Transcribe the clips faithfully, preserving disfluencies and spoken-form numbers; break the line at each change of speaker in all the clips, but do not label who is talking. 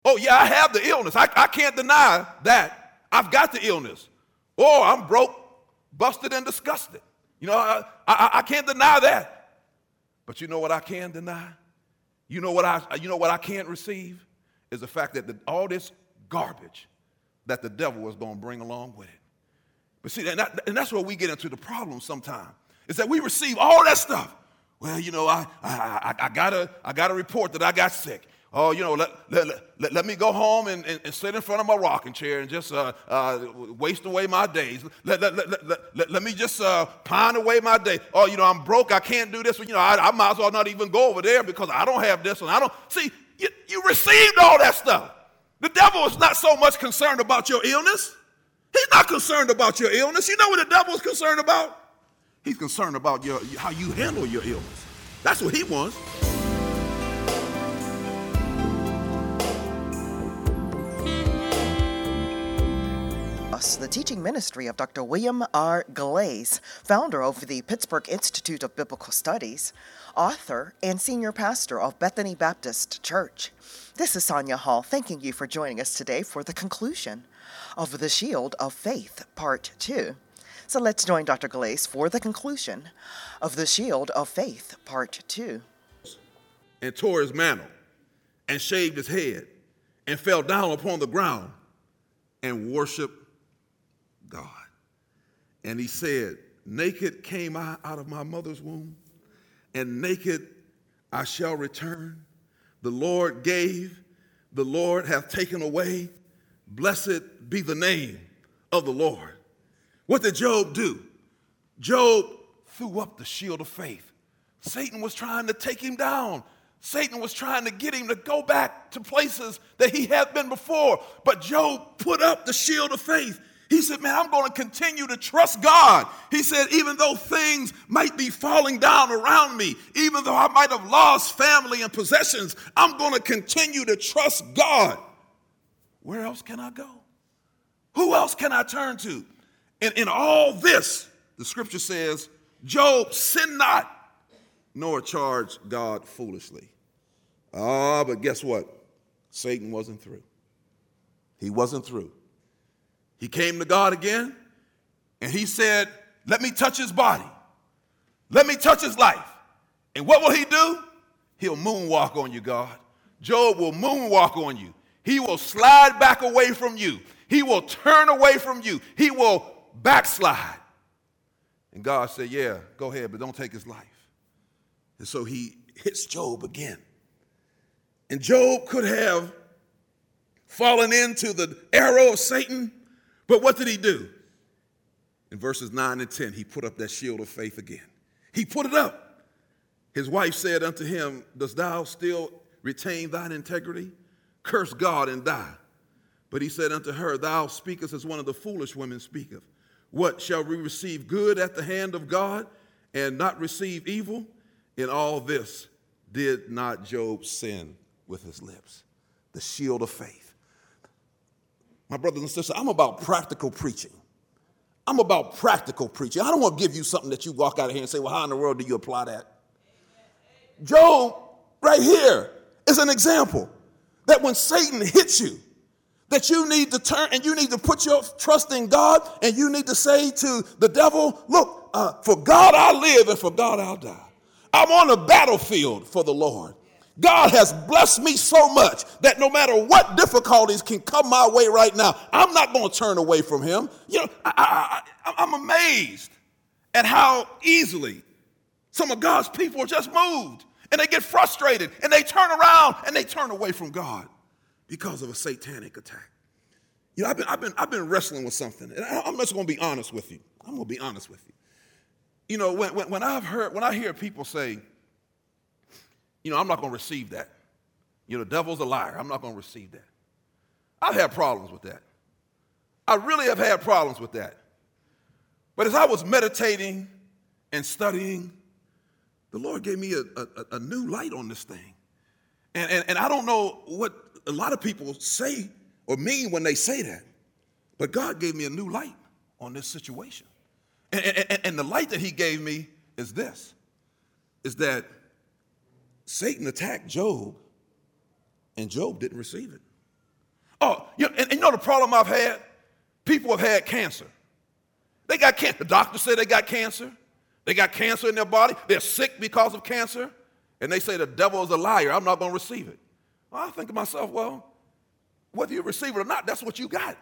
Oh, yeah, I have the illness. I, I can't deny that. I've got the illness. Or I'm broke, busted, and disgusted. You know, I, I, I can't deny that. But you know what I can deny? You know what I, you know what I can't receive? Is the fact that the, all this garbage that the devil was going to bring along with it. But see, and, that, and that's where we get into the problem sometimes, is that we receive all that stuff. Well, you know, I, I, I, I got a, I got a report that I got sick. Oh, you know, let, let, let, let me go home and, and, and sit in front of my rocking chair and just uh, uh, waste away my days. Let, let, let, let, let, let me just uh, pine away my day. Oh, you know, I'm broke. I can't do this. You know, I, I might as well not even go over there because I don't have this and I don't. See, you, you received all that stuff. The devil is not so much concerned about your illness. He's not concerned about your illness. You know what the devil is concerned about? He's concerned about your, how you handle your illness. That's what he wants.
The teaching ministry of Doctor William R. Glaze, founder of the Pittsburgh Institute of Biblical Studies, author and senior pastor of Bethany Baptist Church. This is Sonia Hall, thanking you for joining us today for the conclusion of The Shield of Faith, Part two. So let's join Doctor Glaze for the conclusion of The Shield of Faith, Part two.
And tore his mantle, and shaved his head, and fell down upon the ground, and worshiped God. And he said, naked came I out of my mother's womb, and naked I shall return. The Lord gave, the Lord hath taken away. Blessed be the name of the Lord. What did Job do? Job threw up the shield of faith. Satan was trying to take him down. Satan was trying to get him to go back to places that he had been before. But Job put up the shield of faith. He said, man, I'm going to continue to trust God. He said, even though things might be falling down around me, even though I might have lost family and possessions, I'm going to continue to trust God. Where else can I go? Who else can I turn to? And in all this, the scripture says, Job sinned not, nor charged God foolishly. Ah, but guess what? Satan wasn't through. He wasn't through. He came to God again, and he said, let me touch his body. Let me touch his life. And what will he do? He'll moonwalk on you, God. Job will moonwalk on you. He will slide back away from you. He will turn away from you. He will backslide. And God said, yeah, go ahead, but don't take his life. And so he hits Job again. And Job could have fallen into the arrow of Satan, but what did he do? In verses nine and ten, he put up that shield of faith again. He put it up. His wife said unto him, dost thou still retain thine integrity? Curse God and die. But he said unto her, thou speakest as one of the foolish women speaketh. What, shall we receive good at the hand of God and not receive evil? In all this did not Job sin with his lips. The shield of faith. My brothers and sisters, I'm about practical preaching. I'm about practical preaching. I don't want to give you something that you walk out of here and say, well, how in the world do you apply that? Job, right here, is an example that when Satan hits you, that you need to turn and you need to put your trust in God, and you need to say to the devil, look, uh, for God I live and for God I'll die. I'm on the battlefield for the Lord. God has blessed me so much that no matter what difficulties can come my way right now, I'm not going to turn away from him. You know, I, I, I, I'm amazed at how easily some of God's people are just moved, and they get frustrated, and they turn around, and they turn away from God because of a satanic attack. You know, I've been, I've been, I've been wrestling with something, and I'm just going to be honest with you. I'm going to be honest with you. You know, when, when, when I've heard, when I hear people say, you know, I'm not going to receive that. You know, the devil's a liar. I'm not going to receive that. I've had problems with that. I really have had problems with that. But as I was meditating and studying, the Lord gave me a, a, a new light on this thing. And, and, and I don't know what a lot of people say or mean when they say that, but God gave me a new light on this situation. And, and, and the light that he gave me is this, is that Satan attacked Job, and Job didn't receive it. Oh, you know, and, and you know the problem I've had? People have had cancer. They got cancer. The doctor said they got cancer. They got cancer in their body. They're sick because of cancer. And they say the devil is a liar. I'm not going to receive it. Well, I think to myself, well, whether you receive it or not, that's what you got.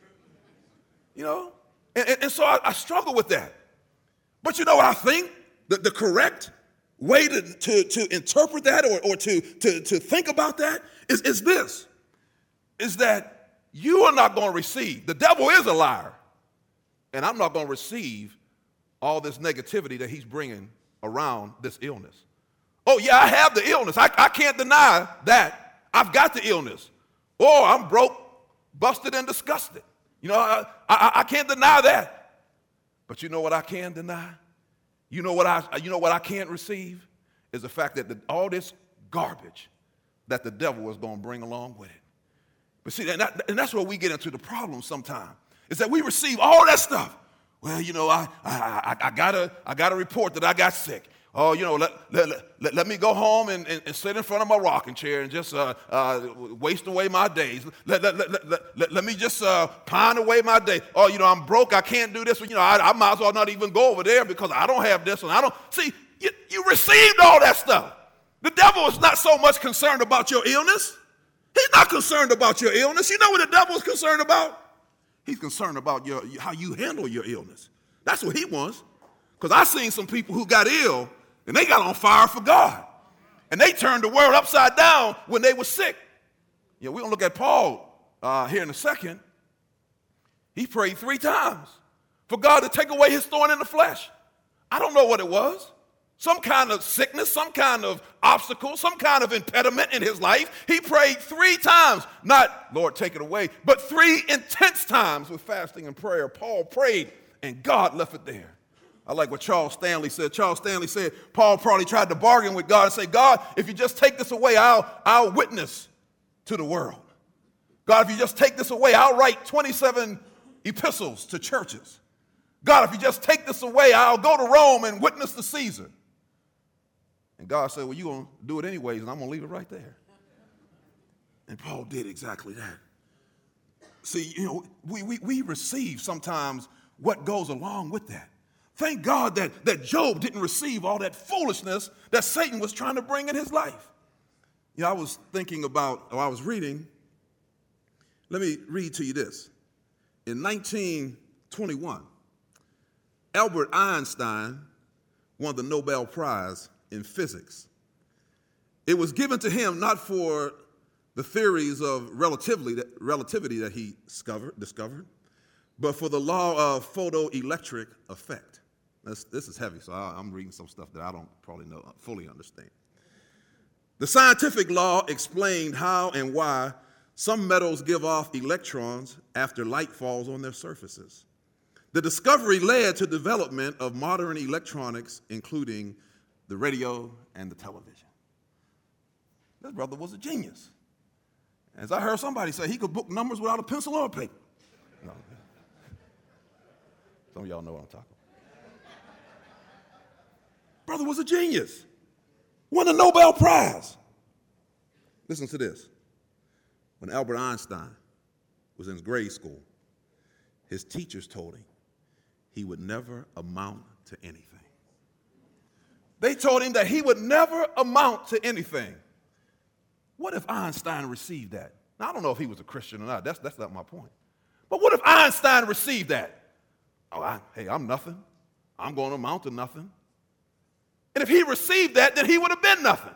You know? And, and, and so I, I struggle with that. But you know what I think? The, the correct way to, to, to interpret that or, or to, to, to think about that is, is this, is that you are not going to receive. The devil is a liar. And I'm not going to receive all this negativity that he's bringing around this illness. Oh, yeah, I have the illness. I, I can't deny that. I've got the illness. Or I'm broke, busted, and disgusted. You know, I, I, I can't deny that. But you know what I can deny? You know what I, you know what I can't receive? Is the fact that the, all this garbage that the devil is going to bring along with it. But see, and, that, and that's where we get into the problem sometimes, is that we receive all that stuff. Well, you know, I, I, I, I, got, a, I got a report that I got sick. Oh, you know, let, let, let, let me go home and, and, and sit in front of my rocking chair and just uh, uh, waste away my days. Let, let, let, let, let, let me just uh, pine away my day. Oh, you know, I'm broke. I can't do this. You know, I, I might as well not even go over there because I don't have this and I don't. See, you, you received all that stuff. The devil is not so much concerned about your illness. He's not concerned about your illness. You know what the devil is concerned about? He's concerned about your, how you handle your illness. That's what he wants. Because I've seen some people who got ill and they got on fire for God. And they turned the world upside down when they were sick. You know, we're going to look at Paul uh, here in a second. He prayed three times for God to take away his thorn in the flesh. I don't know what it was. Some kind of sickness, some kind of obstacle, some kind of impediment in his life. He prayed three times, not, Lord, take it away, but three intense times with fasting and prayer. Paul prayed, and God left it there. I like what Charles Stanley said. Charles Stanley said Paul probably tried to bargain with God and say, God, if you just take this away, I'll, I'll witness to the world. God, if you just take this away, I'll write twenty-seven epistles to churches. God, if you just take this away, I'll go to Rome and witness to Caesar. And God said, well, you're going to do it anyways, and I'm going to leave it right there. And Paul did exactly that. See, you know, we, we, we receive sometimes what goes along with that. Thank God that, that Job didn't receive all that foolishness that Satan was trying to bring in his life. You know, I was thinking about, or I was reading, let me read to you this. In nineteen twenty-one, Albert Einstein won the Nobel Prize in physics. It was given to him not for the theories of relativity that, relativity that he discovered, discovered, but for the law of photoelectric effect. This, this is heavy, so I, I'm reading some stuff that I don't probably know fully understand. The scientific law explained how and why some metals give off electrons after light falls on their surfaces. The discovery led to development of modern electronics, including the radio and the television. This brother was a genius. As I heard somebody say, he could book numbers without a pencil or a paper. No. Some of y'all know what I'm talking about. Brother was a genius. Won a Nobel Prize. Listen to this. When Albert Einstein was in grade school, his teachers told him he would never amount to anything. They told him that he would never amount to anything. What if Einstein received that? Now, I don't know if he was a Christian or not. That's, that's not my point. But what if Einstein received that? Oh, I, hey, I'm nothing. I'm going to amount to nothing. And if he received that, then he would have been nothing.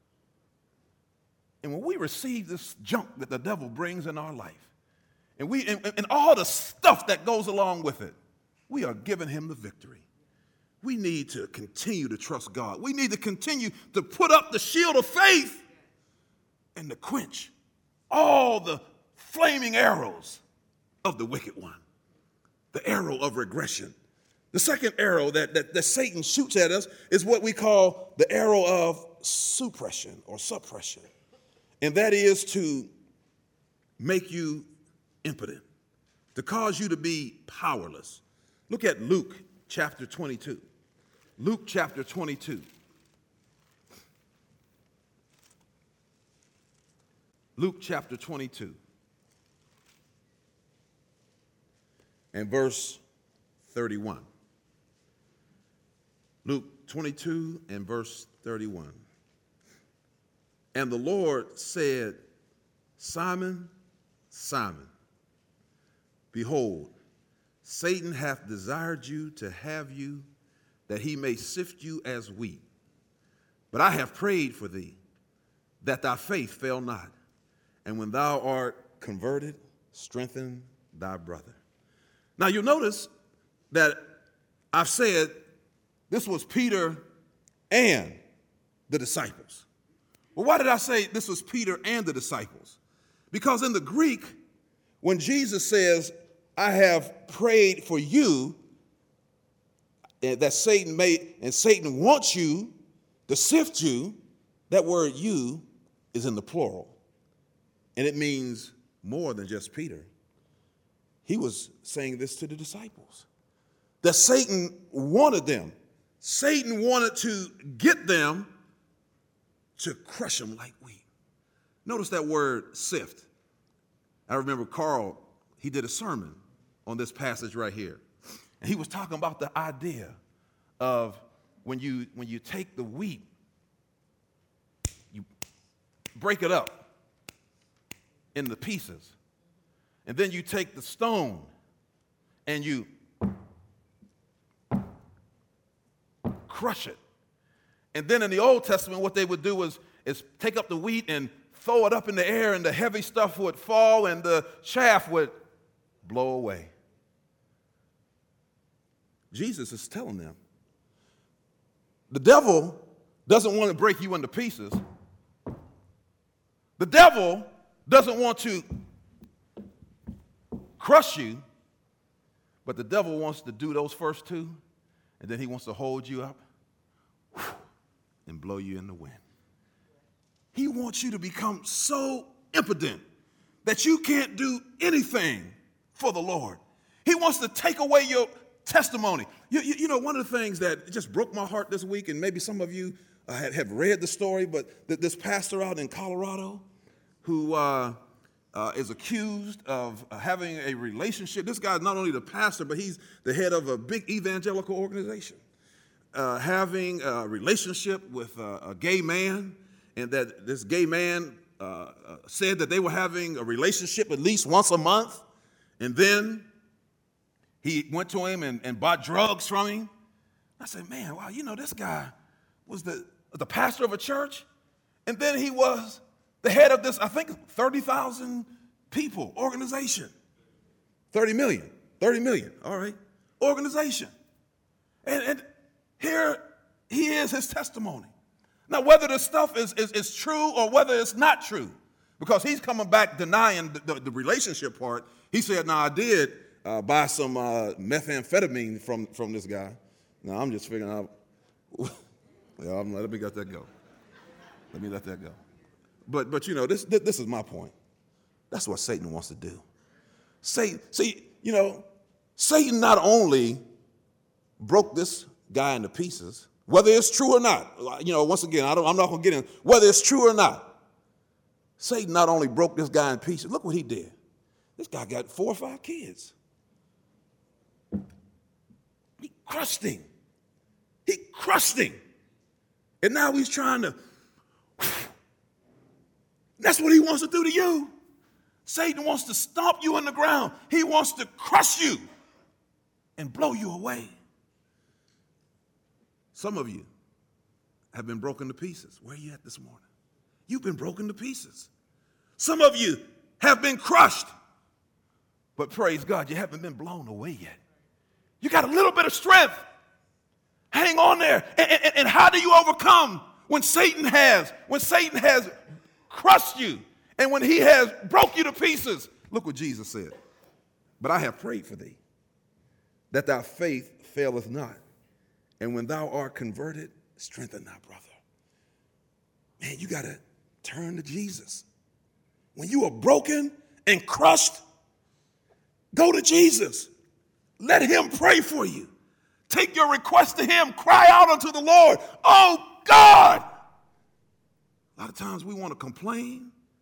And when we receive this junk that the devil brings in our life, and, we, and, and all the stuff that goes along with it, we are giving him the victory. We need to continue to trust God. We need to continue to put up the shield of faith and to quench all the flaming arrows of the wicked one, the arrow of regression. The second arrow that, that, that Satan shoots at us is what we call the arrow of suppression or suppression. And that is to make you impotent, to cause you to be powerless. Look at Luke chapter twenty-two. Luke chapter twenty-two. Luke chapter twenty-two. and verse thirty-one. Luke twenty-two and verse thirty-one. And the Lord said, Simon, Simon, behold, Satan hath desired you to have you, that he may sift you as wheat. But I have prayed for thee, that thy faith fail not. And when thou art converted, strengthen thy brother. Now you'll notice that I've said this was Peter and the disciples. Well, why did I say this was Peter and the disciples? Because in the Greek, when Jesus says, I have prayed for you, that Satan may, and Satan wants you to sift you, that word you is in the plural. And it means more than just Peter. He was saying this to the disciples. That Satan wanted them. Satan wanted to get them to crush them like wheat. Notice that word sift. I remember Carl, he did a sermon on this passage right here. And he was talking about the idea of when you, when you take the wheat, you break it up in the pieces. And then you take the stone and you crush it. And then in the Old Testament, what they would do was is take up the wheat and throw it up in the air, and the heavy stuff would fall and the chaff would blow away. Jesus is telling them, the devil doesn't want to break you into pieces. The devil doesn't want to crush you, but the devil wants to do those first two, and then he wants to hold you up and blow you in the wind. He wants you to become so impotent that you can't do anything for the Lord. He wants to take away your testimony. You, you, you know, one of the things that just broke my heart this week, and maybe some of you uh, have, have read the story, but th- this pastor out in Colorado who uh, uh, is accused of uh, having a relationship. This guy's not only the pastor, but he's the head of a big evangelical organization. Uh, having a relationship with uh, a gay man, and that this gay man uh, uh, said that they were having a relationship at least once a month, and then he went to him and, and bought drugs from him. I said, man, wow, you know, this guy was the, the pastor of a church, and then he was the head of this, I think, thirty thousand people organization. thirty million, thirty million, all right, organization. And, and here he is, his testimony. Now, whether the stuff is, is, is true or whether it's not true, because he's coming back denying the, the, the relationship part. He said, no, I did uh, buy some uh, methamphetamine from, from this guy. Now, I'm just figuring out, yeah, I'm, let me let that go. Let me let that go. But, but you know, this, this is my point. That's what Satan wants to do. Satan, see, you know, Satan not only broke this guy into pieces, whether it's true or not. You know, once again, I don't, I'm not going to get in, whether it's true or not. Satan not only broke this guy in pieces, look what he did. This guy got four or five kids. He crushed him. He crushed him. And now he's trying to, that's what he wants to do to you. Satan wants to stomp you in the ground. He wants to crush you and blow you away. Some of you have been broken to pieces. Where are you at this morning? You've been broken to pieces. Some of you have been crushed. But praise God, you haven't been blown away yet. You got a little bit of strength. Hang on there. And, and, and how do you overcome when Satan has, when Satan has crushed you and when he has broke you to pieces? Look what Jesus said. But I have prayed for thee, that thy faith faileth not. And when thou art converted, strengthen thy brother. Man, you got to turn to Jesus. When you are broken and crushed, go to Jesus. Let him pray for you. Take your request to him. Cry out unto the Lord. Oh, God. A lot of times we want to complain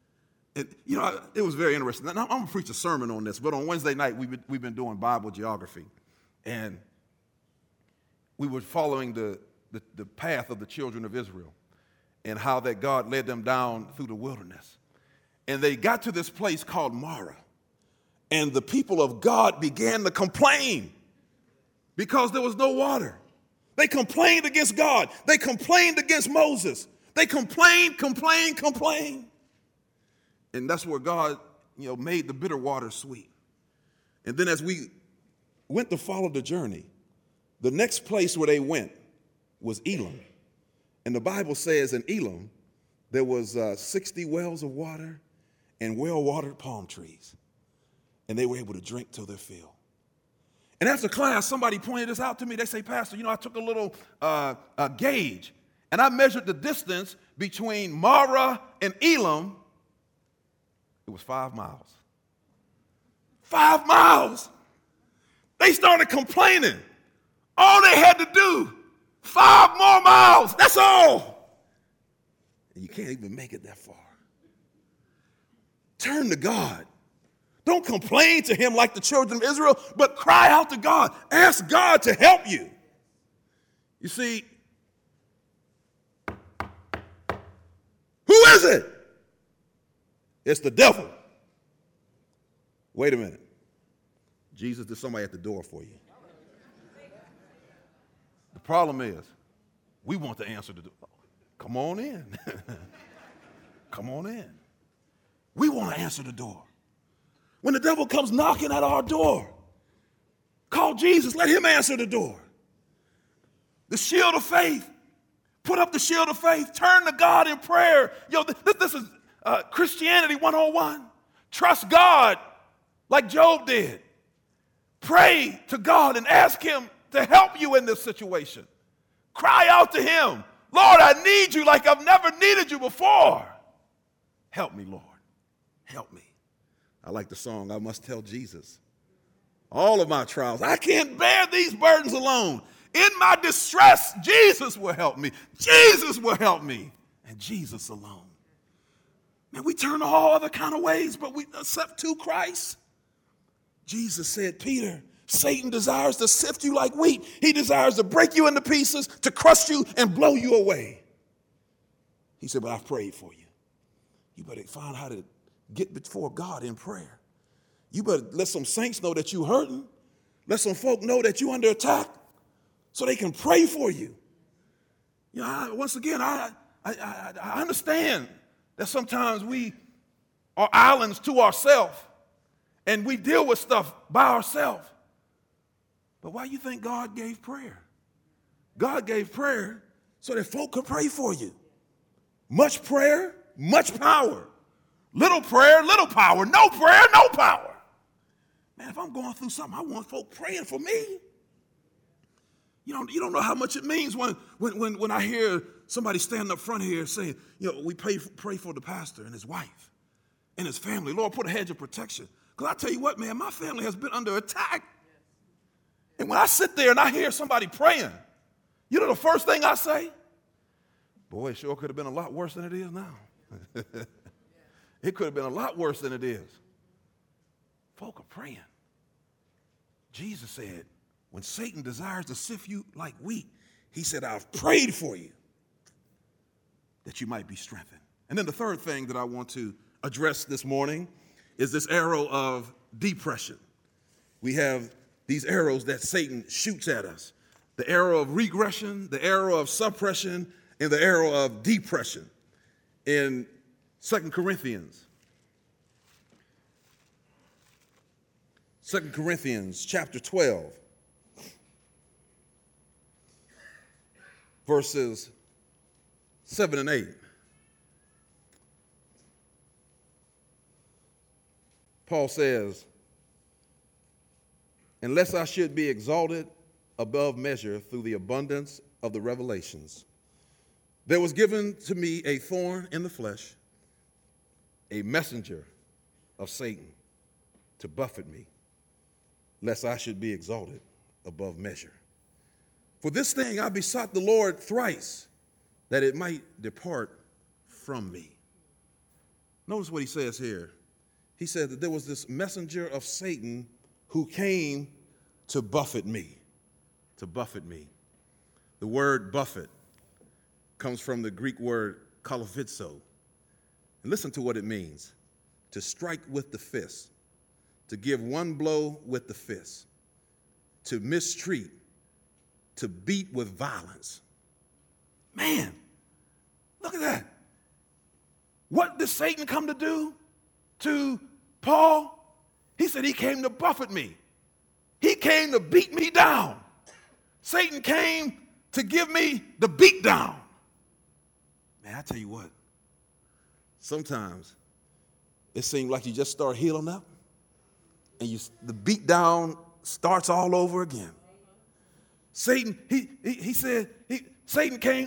And, you know, it was very interesting. Now, I'm going to preach a sermon on this, but on Wednesday night, we've been, we've been doing Bible geography. And we were following the, the, the path of the children of Israel and how that God led them down through the wilderness. And they got to this place called Marah. And the people of God began to complain because there was no water. They complained against God. They complained against Moses. They complained, complained, complained. And that's where God, you know, made the bitter water sweet. And then as we went to follow the journey, the next place where they went was Elim. And the Bible says in Elim, there was uh, sixty wells of water and well-watered palm trees. And they were able to drink till their fill. And after class, somebody pointed this out to me. They say, Pastor, you know, I took a little uh, a gauge, and I measured the distance between Marah and Elim. It was five miles. Five miles. They started complaining. All they had to do, five more miles. That's all. And you can't even make it that far. Turn to God. Don't complain to him like the children of Israel, but cry out to God. Ask God to help you. You see, who is it? It's the devil. Wait a minute. Jesus, there's somebody at the door for you. The problem is, we want to answer the door. Come on in. Come on in. We want to answer the door. When the devil comes knocking at our door, call Jesus, let him answer the door. The shield of faith. Put up the shield of faith. Turn to God in prayer. Yo, this, this is uh, Christianity one oh one. Trust God like Job did. Pray to God and ask him to help you in this situation. Cry out to him. Lord, I need you like I've never needed you before. Help me, Lord. Help me. I like the song, I must tell Jesus all of my trials. I can't bear these burdens alone. In my distress, Jesus will help me. Jesus will help me. And Jesus alone. Man, we turn to all other kind of ways, but we accept to Christ. Jesus said, Peter, Satan desires to sift you like wheat. He desires to break you into pieces, to crush you and blow you away. He said, but I've prayed for you. You better find how to get before God in prayer. You better let some saints know that you're hurting. Let some folk know that you're under attack so they can pray for you. You know, I, once again, I, I, I, I understand that sometimes we are islands to ourselves and we deal with stuff by ourselves. But why do you think God gave prayer? God gave prayer so that folk could pray for you. Much prayer, much power. Little prayer, little power. No prayer, no power. Man, if I'm going through something, I want folk praying for me. You don't, you don't know how much it means when, when, when, when I hear somebody stand up front here saying, you know, we pray, pray for the pastor and his wife and his family. Lord, put a hedge of protection. Because I tell you what, man, my family has been under attack. And when I sit there and I hear somebody praying, you know the first thing I say? Boy, it sure could have been a lot worse than it is now. It could have been a lot worse than it is. Folk are praying. Jesus said, when Satan desires to sift you like wheat, he said, I've prayed for you that you might be strengthened. And then the third thing that I want to address this morning is this arrow of depression. We have these arrows that Satan shoots at us. The arrow of regression, the arrow of suppression, and the arrow of depression. In Second Corinthians, Second Corinthians chapter twelve, verses seven and eight. Paul says, unless I should be exalted above measure through the abundance of the revelations, there was given to me a thorn in the flesh, a messenger of Satan to buffet me, lest I should be exalted above measure. For this thing I besought the Lord thrice, that it might depart from me. Notice what he says here. He said that there was this messenger of Satan who came to buffet me, to buffet me. The word buffet comes from the Greek word kalaphizo. And listen to what it means: to strike with the fist, to give one blow with the fist, to mistreat, to beat with violence. Man, look at that. What did Satan come to do to Paul? He said he came to buffet me. He came to beat me down. Satan came to give me the beat down. Man, I tell you what, sometimes it seems like you just start healing up and you, the beat down starts all over again. Satan, he, he, he said, he, Satan came,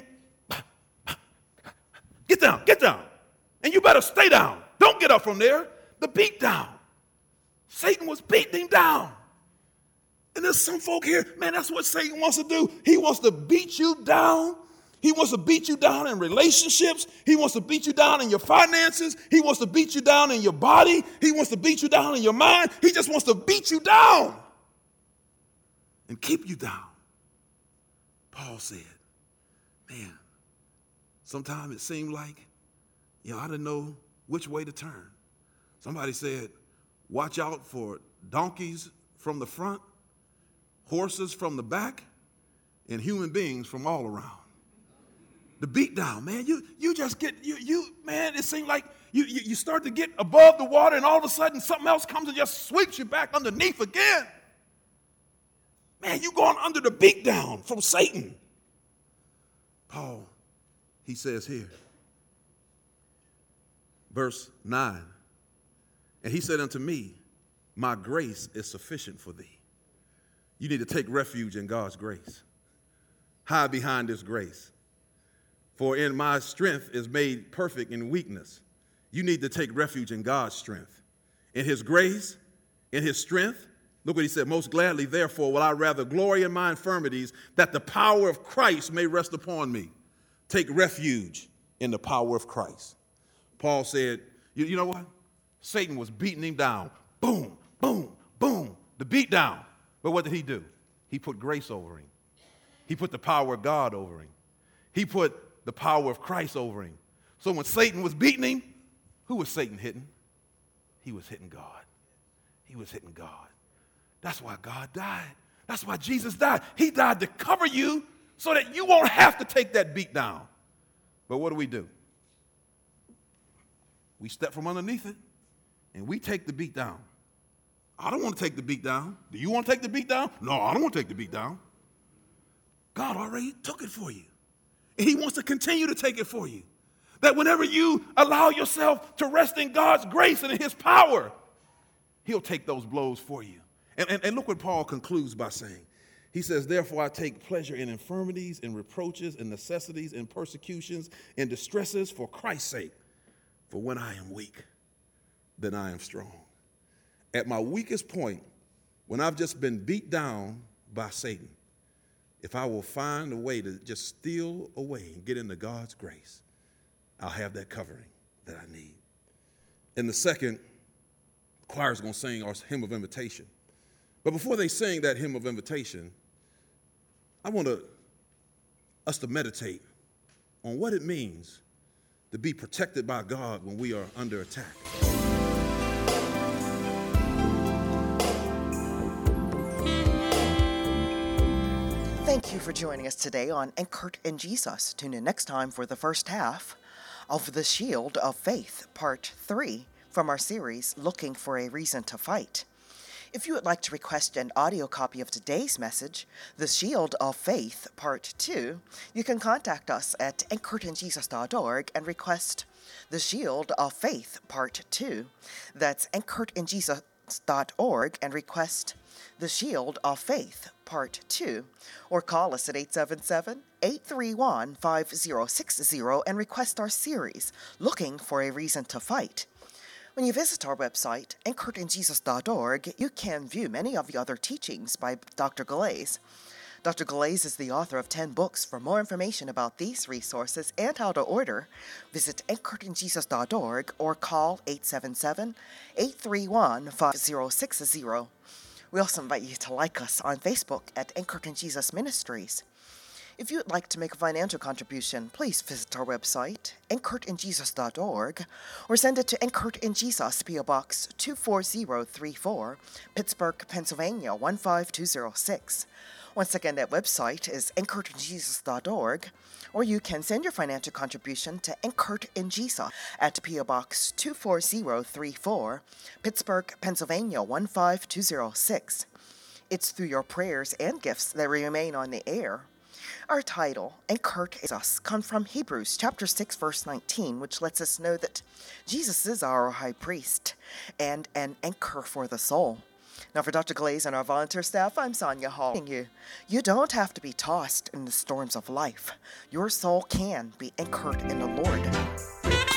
get down, get down. And you better stay down. Don't get up from there. The beat down. Satan was beating him down. And there's some folk here, man, that's what Satan wants to do. He wants to beat you down. He wants to beat you down in relationships. He wants to beat you down in your finances. He wants to beat you down in your body. He wants to beat you down in your mind. He just wants to beat you down and keep you down. Paul said, man, sometimes it seemed like, you know, I didn't know which way to turn. Somebody said, watch out for donkeys from the front, horses from the back, and human beings from all around. The beat down, man, you you just get, you, you man, it seems like you, you, you start to get above the water and all of a sudden something else comes and just sweeps you back underneath again. Man, you going under the beat down from Satan. Paul, he says here, verse nine, and he said unto me, my grace is sufficient for thee. You need to take refuge in God's grace. Hide behind this grace. For in my strength is made perfect in weakness. You need to take refuge in God's strength. In his grace, in his strength. Look what he said, most gladly, therefore, will I rather glory in my infirmities, that the power of Christ may rest upon me. Take refuge in the power of Christ. Paul said, you, you know what? Satan was beating him down. Boom, boom, boom. The beat down. But what did he do? He put grace over him. He put the power of God over him. He put the power of Christ over him. So when Satan was beating him, who was Satan hitting? He was hitting God. He was hitting God. That's why God died. That's why Jesus died. He died to cover you so that you won't have to take that beat down. But what do we do? We step from underneath it and we take the beat down. I don't want to take the beat down. Do you want to take the beat down? No, I don't want to take the beat down. God already took it for you. And he wants to continue to take it for you. That whenever you allow yourself to rest in God's grace and in his power, he'll take those blows for you. And, and, and look what Paul concludes by saying. He says, therefore I take pleasure in infirmities, in reproaches, in necessities, in persecutions, in distresses for Christ's sake. For when I am weak, then I am strong. At my weakest point, when I've just been beat down by Satan, if I will find a way to just steal away and get into God's grace, I'll have that covering that I need. In the second, the choir's going to sing our hymn of invitation. But before they sing that hymn of invitation, I want to, us to meditate on what it means to be protected by God when we are under attack.
Thank you for joining us today on Anchored in Jesus. Tune in next time for the first half of The Shield of Faith, Part three, from our series, Looking for a Reason to Fight. If you would like to request an audio copy of today's message, The Shield of Faith, Part two, you can contact us at anchored in jesus dot org and request The Shield of Faith, Part two. That's anchored in jesus dot org and request The Shield of Faith, Part two, or call us at eight seven seven, eight three one, five zero six zero and request our series, Looking for a Reason to Fight. When you visit our website, anchored in jesus dot org, you can view many of the other teachings by Doctor Galais. Doctor Glaze is the author of ten books. For more information about these resources and how to order, visit anchored in jesus dot org or call eight seven seven, eight three one, five zero six zero. We also invite you to like us on Facebook at Anchored in Jesus Ministries. If you would like to make a financial contribution, please visit our website, anchored in jesus dot org, or send it to Anchored in Jesus, P O Box two four zero three four, Pittsburgh, Pennsylvania one five two zero six. Once again, that website is anchored in jesus dot org, or you can send your financial contribution to Anchored in Jesus at P O Box two four zero three four, Pittsburgh, Pennsylvania one five two zero six. It's through your prayers and gifts that we remain on the air. Our title, Anchored in Jesus, comes from Hebrews chapter six, verse nineteen, which lets us know that Jesus is our high priest and an anchor for the soul. Now, for Doctor Glaze and our volunteer staff, I'm Sonia Hall. You, you don't have to be tossed in the storms of life. Your soul can be anchored in the Lord.